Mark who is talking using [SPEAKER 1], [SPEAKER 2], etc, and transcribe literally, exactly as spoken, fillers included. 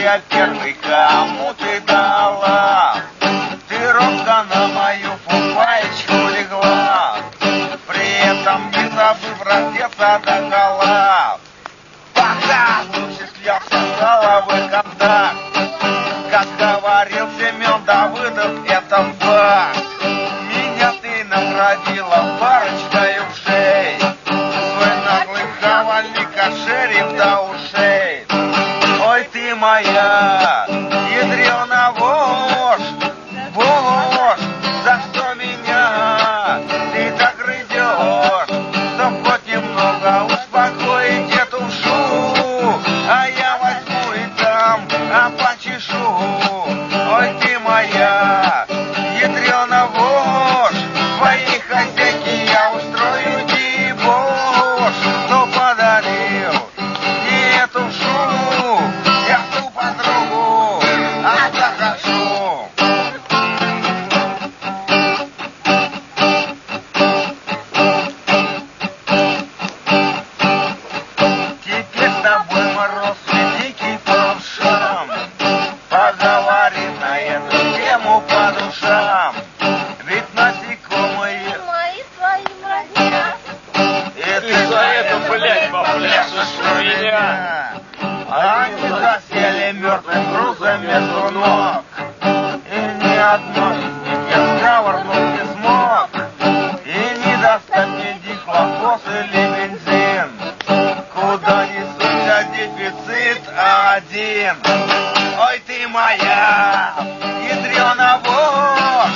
[SPEAKER 1] я первый, кому ты дала. Ты робко на мою фуфаечку легла, при этом не забыв раздеться догола. Пока осуществлялся головой контакт, как говорил Семен Давыдов, это факт. Меня ты наградила парочкой ушей, свой наглый хавальник, а шериф до ушей. Ой, ты моя ядрёна вошь, вошь, за что меня ты так грызёшь, чтоб хоть немного успокоить эту шу, а я возьму и там, а почешу. Ой, ты моя ядрёна вошь, своей хозяйке я устрою дебош. Кто подарил не эту шу, я ту подругу отохожу. Теперь с тобой мы родственники по ушам, поговорим на эту тему по душам. Ведь насекомые
[SPEAKER 2] Мои своим родня.
[SPEAKER 1] это
[SPEAKER 3] Ты за это, блядь, попляшешь у меня.
[SPEAKER 1] Они засели мертвым грузом между ног, и ни одной из них я сковырнуть не смог. И не достать мне дихлофос или бензин, куда ни суть, а дефицит один. Ой, ты моя ядрёна вошь,